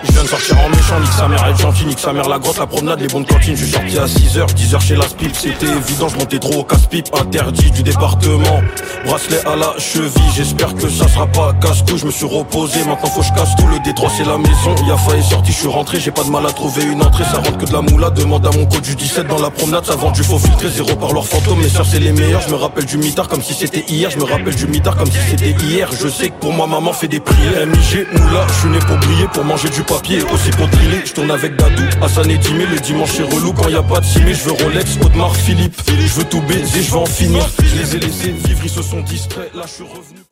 Je viens de sortir en méchant, nique sa mère, elle gentille, nique sa mère la grotte, la promenade, les bonnes cantines. Je suis sorti à 6h, 10h chez la Spip. C'était évident, je montais trop au casse-pipe. Interdit du département, bracelet à la cheville. J'espère que ça sera pas casse-cou. Je me suis reposé, maintenant faut que je casse tout. Le Détroit c'est la maison, y'a faille sorti, je suis rentré. J'ai pas de mal à trouver une entrée, ça rentre que de la moula. Demande à mon coach du 17 dans la promenade, ça vend du faux filtré. Zéro par leurs fantômes, mes sœurs c'est les meilleurs. Je me rappelle du mitard comme si c'était hier. Je me rappelle du mitard comme si c'était hier. Je sais que pour moi maman fait des prières. MIG, moula, je suis né pour briller, pour manger du papier, aussi pour driller. Je tourne avec Dadou, Hassan et Dimé. Le dimanche c'est relou quand y a pas de simé. Je veux Rolex, Audemars, Philippe. Je veux tout baiser, je veux en finir. Je les ai laissés vivre, ils se sont distraits. Là je suis revenu.